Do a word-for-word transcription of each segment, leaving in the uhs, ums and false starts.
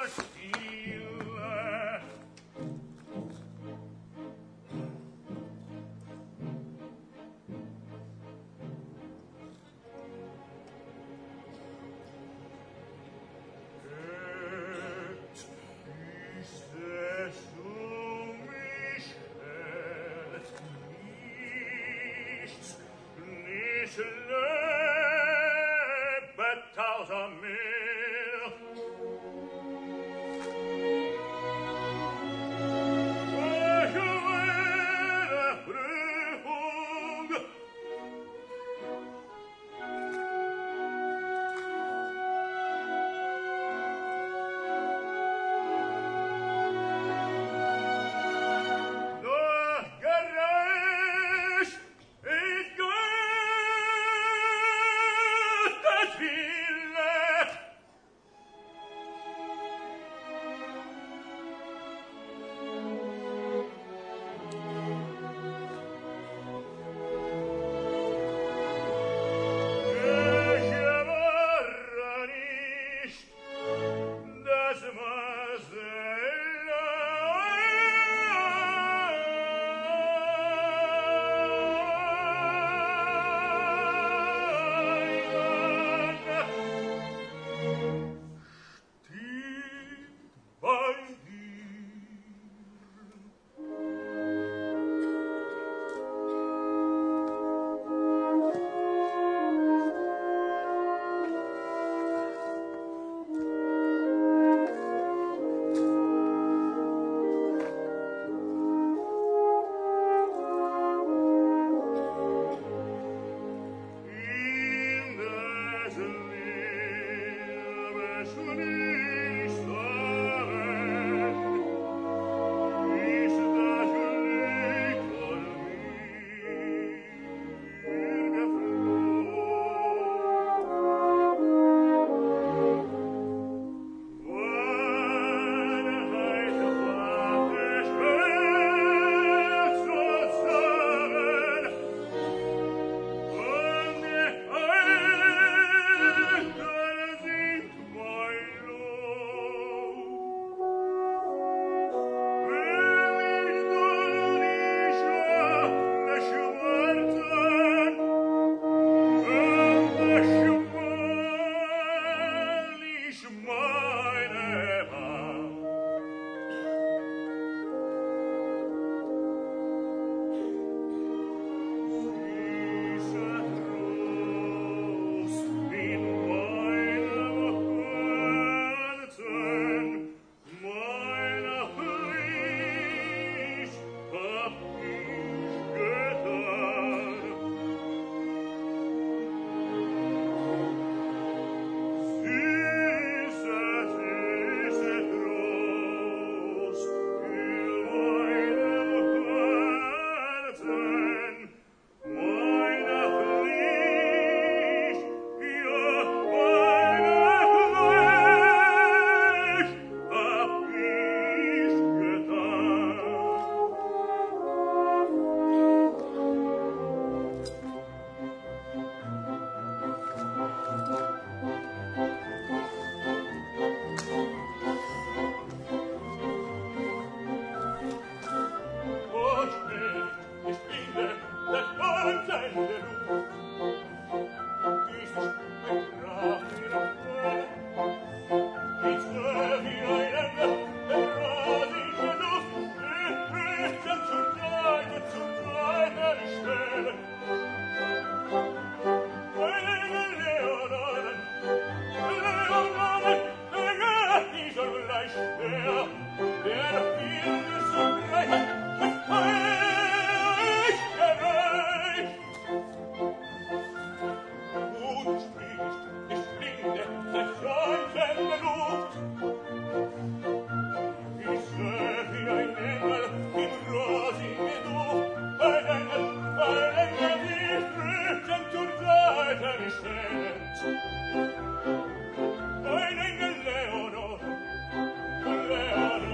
Leonor,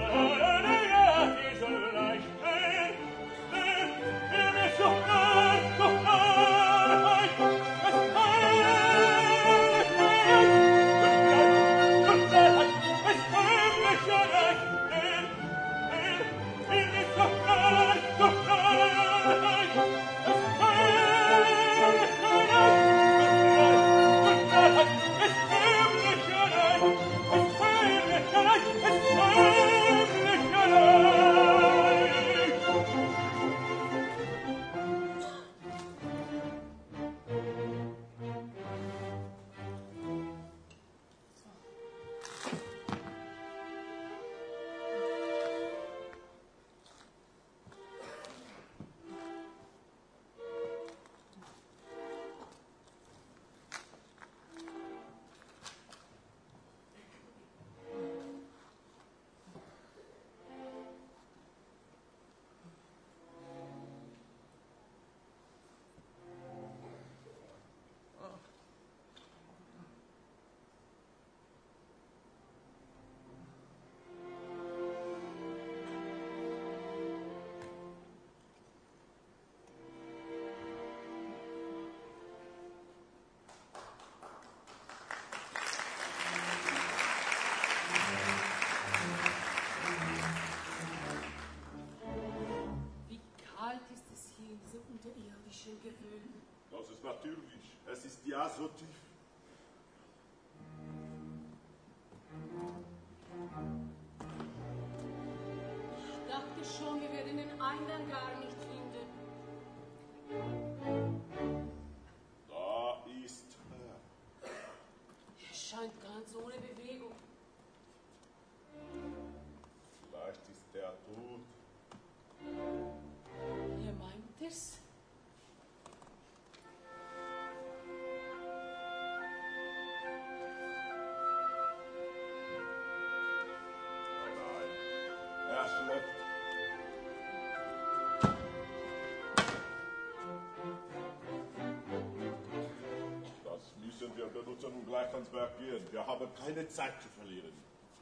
so tief. Ich dachte schon, wir werden den Eingang gar nicht finden. Da ist er. Er scheint ganz ohne Bewegung. Vielleicht ist er tot. Ihr meint es? Nein, nein, er schläft. Das müssen wir benutzen und gleich ans Werk gehen. Wir haben keine Zeit zu verlieren.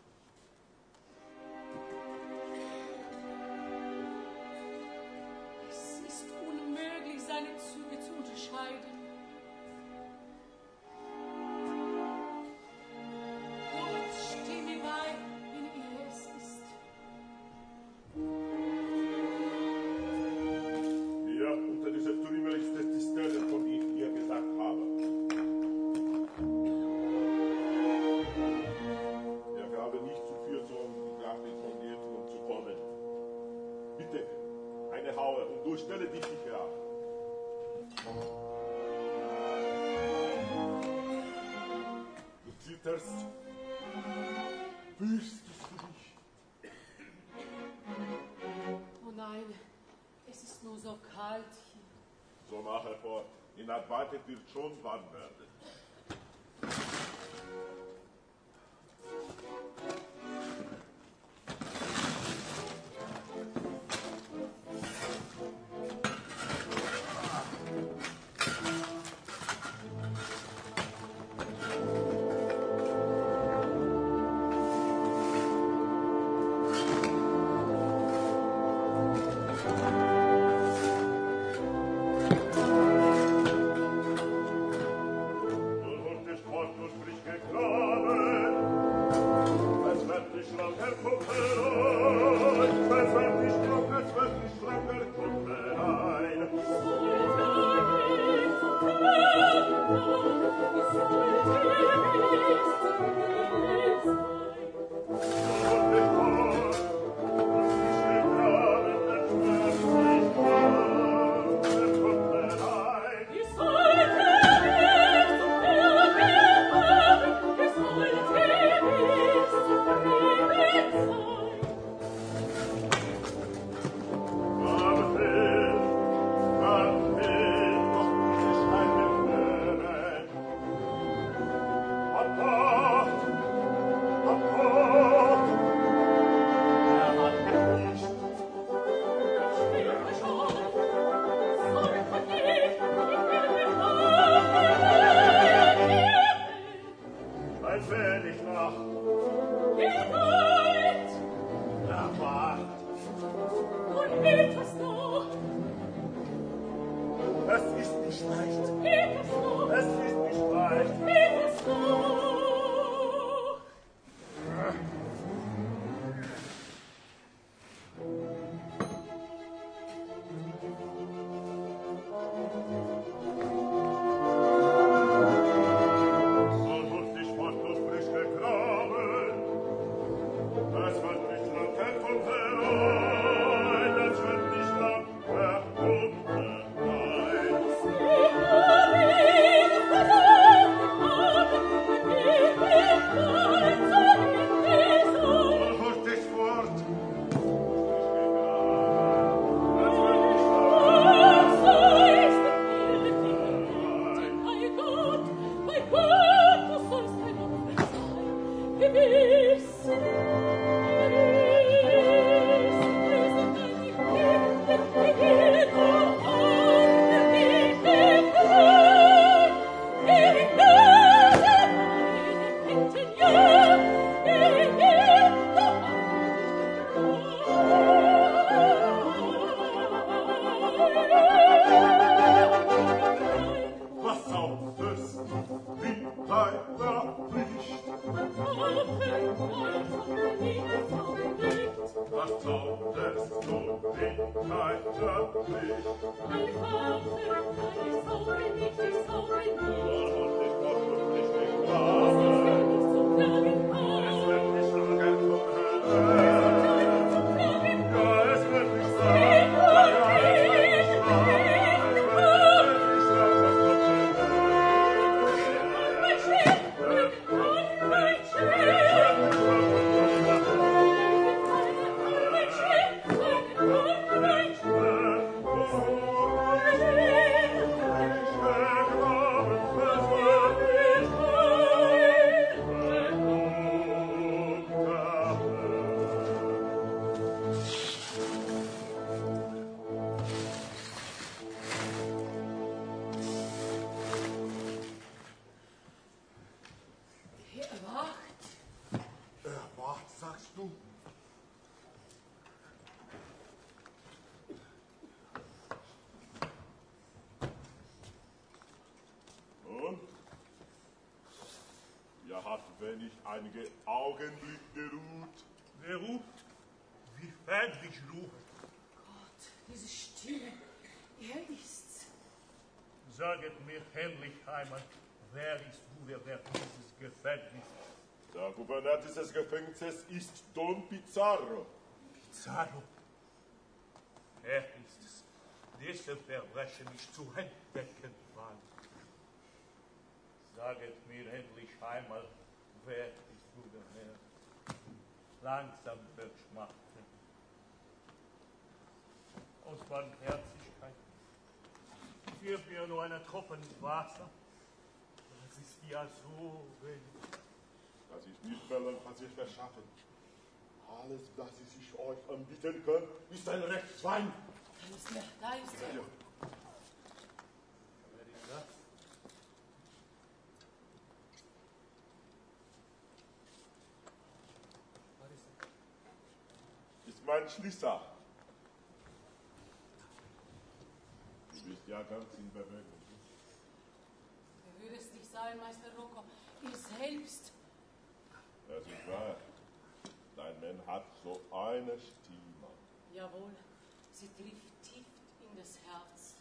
Es ist unmöglich, seine Züge zu unterscheiden. Gott, steh mir bei, wenn er es ist. Hier unter dieser Trümmer ist es die Stelle, von die ich dir gesagt habe. Wir graben nicht zu viel, um nach den Fundierungen zu kommen. Bitte, eine Haue und du stelle dich sicher ab. Du zitterst. Fürchtest du dich? Oh nein, es ist nur so kalt hier. So mache fort. In der Weite wird schon warm werden. Ein Vater, kann ich so, wenn ich dich so, wenn ich Wenn ich einige Augenblicke ruht. Wer ruht? Wie fertig ruht. Gott, diese Stimme, er ist's. Saget mir endlich einmal, wer ist Gouverneur dieses Gefängnisses? Der Gouverneur dieses Gefängnisses ist Don Pizarro. Pizarro? Er ist es, dessen Verbrechen ich zu entdecken war. Saget mir endlich einmal, wer ist Gouverneur? Langsam verschmachten. Aus Barmherzigkeit. Gib mir nur einen Tropfen Wasser. Das ist ja so wenig. Das ist nicht mehr, was ich verschaffen. Alles, was ich sich euch anbieten kann, ist ein Rechtswein. Da ist er, da ist er. Ja. Wer ist das? Ist mein Schließer. Du bist ja ganz in Bewegung. Wer würde es nicht sein, Meister Rocco? Ihr selbst. Das ist wahr. Dein Mann hat so eine Stimme. Jawohl, sie trifft tief in das Herz.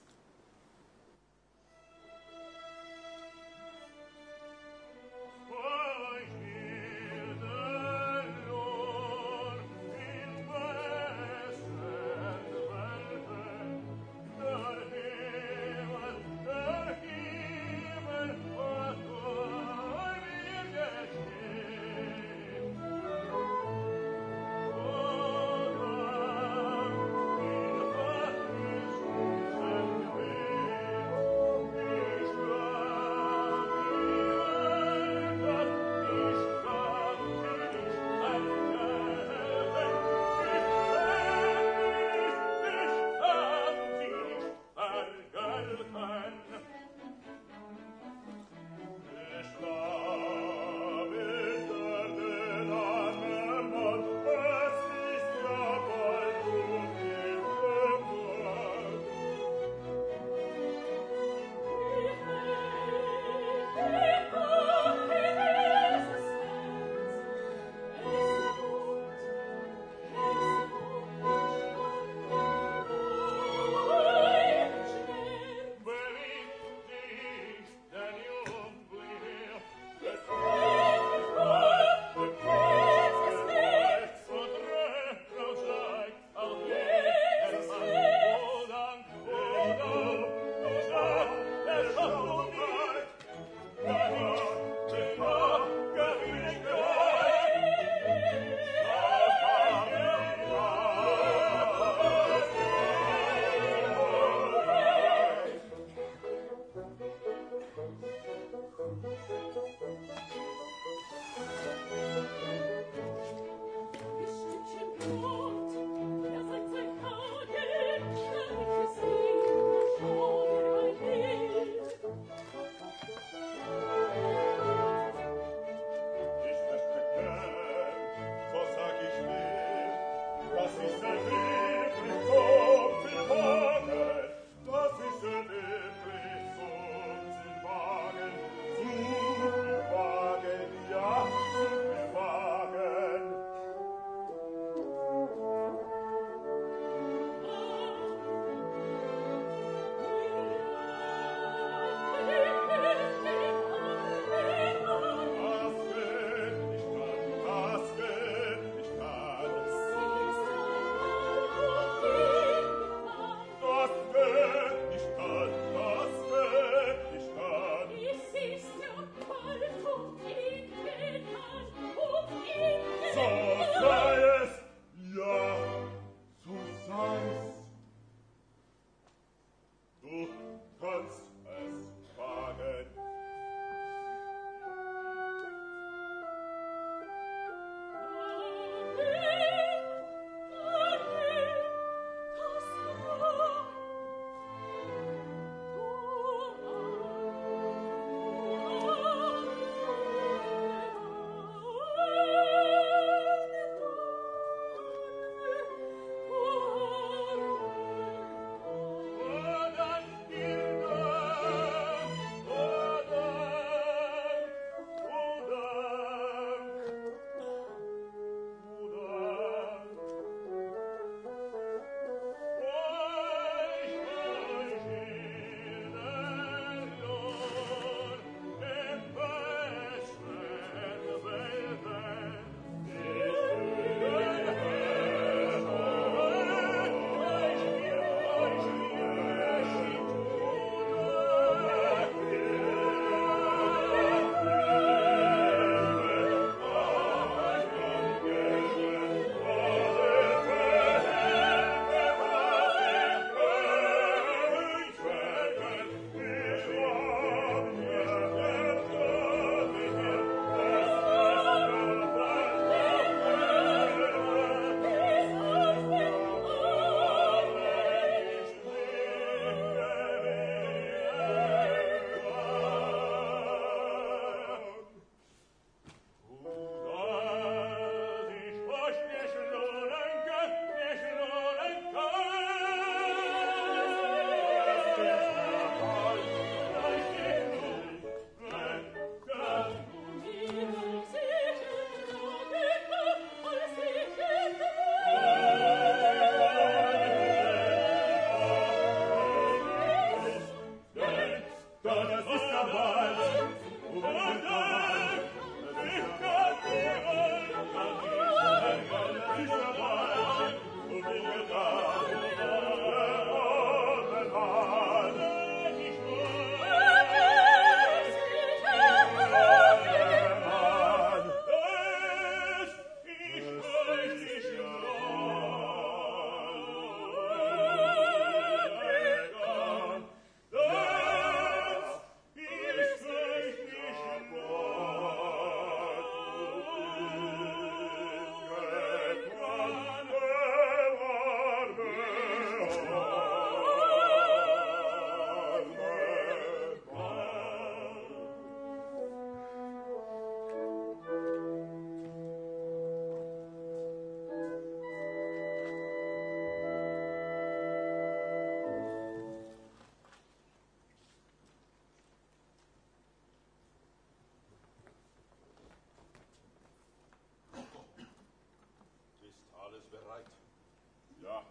Alles bereit? Ja.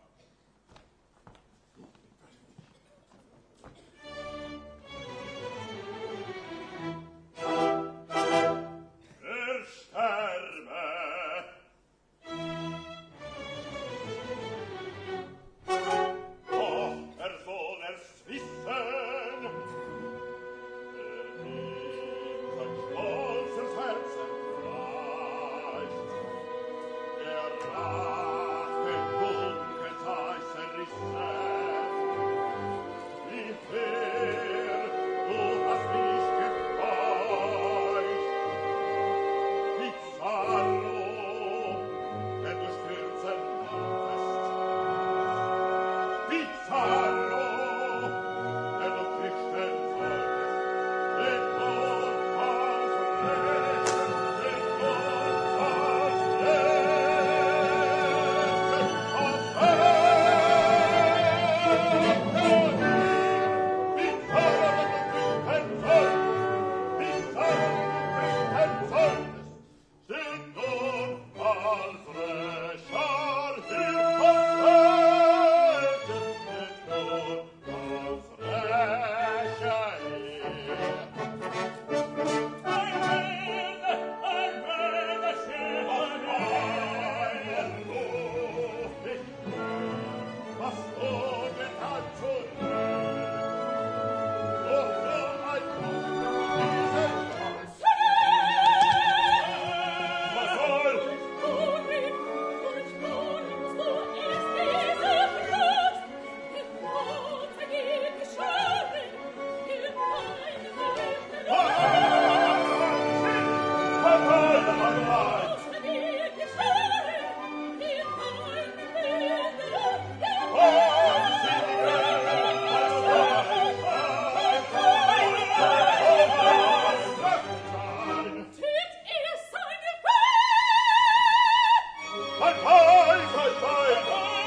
Er sterbe. Doch er soll es wissen. Er ihm sein stolzes Herz entreißt. Er lacht den Dunkelheit zerrissen. Wie fair, du hast mich gefreut. Pizarro, wenn du stürzen wolltest. Pizarro, wenn du flüchten solltest. Den Gott als Rechten, den Gott als Rechten, als Rechten. Pizarro, wenn du flüchten solltest. Pizarro, wenn du flüchten solltest. Den Gott als Rächer, den als Rechten, den Gott als Rächer her. Ein Wälder, ein Wälder, schön, ein Luft, ich was oben hat schon doch nur ein Buch, diese was soll? Was soll, was soll? Bye bye, bye bye.